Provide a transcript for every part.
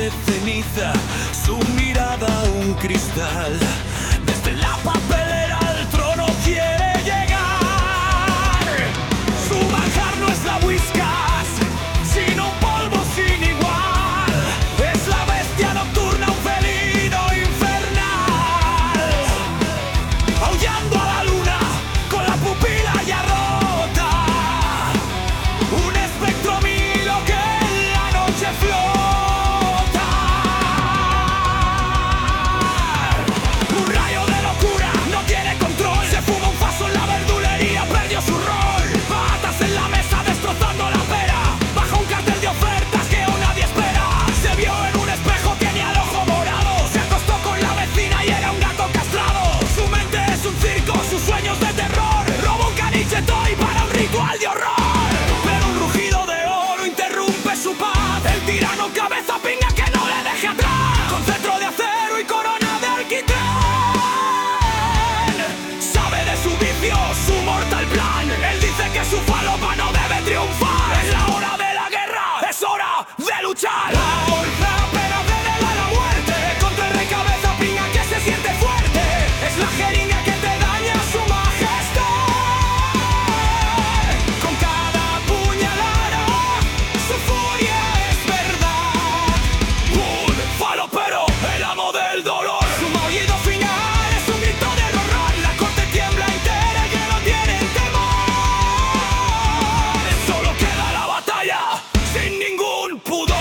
de ceniza, su mirada un cristal. Desde la papelera al trono quiere llegar. Su manjar no es la Whiskas, sino un polvo sin igual. Es la bestia nocturna, un felino infernal, aullando a la luna con la pupila ya rota. Un espectro milo que en la noche flota. Un rayo de locura, no tiene control. Se fuma un paso en la verdulería, perdió su rol. Patas en la mesa destrozando la pera, bajo un cartel de ofertas que aún nadie espera. Se vio en un espejo, tenía el ojo morado. Se acostó con la vecina y era un gato castrado. Su mente es un circo, sus sueños de terror. Roba un caniche toy para un ritual de horror. Pero un rugido de oro interrumpe su paz. El tirano cabeza pinga que no le deje atrás. Con cetro de acero y corona de alquitrán, sabe de su vicio, su mortal plan. Él dice que su falopa no debe triunfar. Es la hora de la guerra, es hora de luchar. La honra pero venera la muerte contra el rey cabeza pinga que se siente fuerte. Es la jeringa que te daña su majestad. Con cada puñalada su furia es verdad. Un falopero, el amo del dolor. Su maullido final es un grito de horror. La corte tiembla entera y que no tienen temor. Solo queda la batalla sin ningún pudor.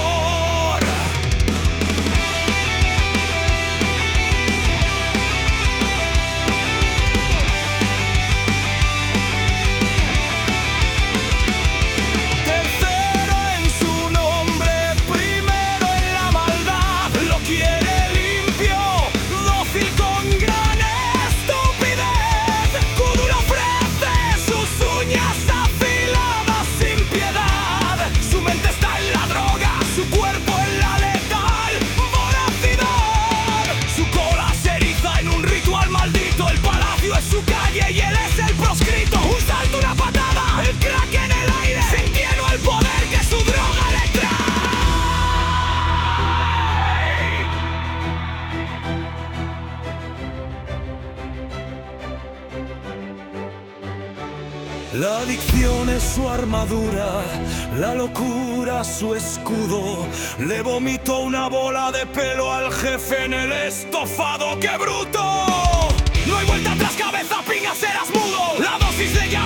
Tercero en su nombre, primero en la maldad. Lo quiere limpio, dócil con gran estupidez. Kuduro ofrece sus uñas afiladas sin piedad. Su mente está en la droga, su cuerpo en la letal voracidad. Su cola se eriza en un ritual maldito. El palacio es su calle y él es el proscrito. Un salto, una patada, el crack en el aire, sintiendo el poder que su droga le trae. La adicción es su armadura, la locura su escudo. Le vomitó una bola de pelo al jefe en el estofado. ¡Qué bruto! No hay vuelta atrás, cabeza pinga, serás mudo. La dosis le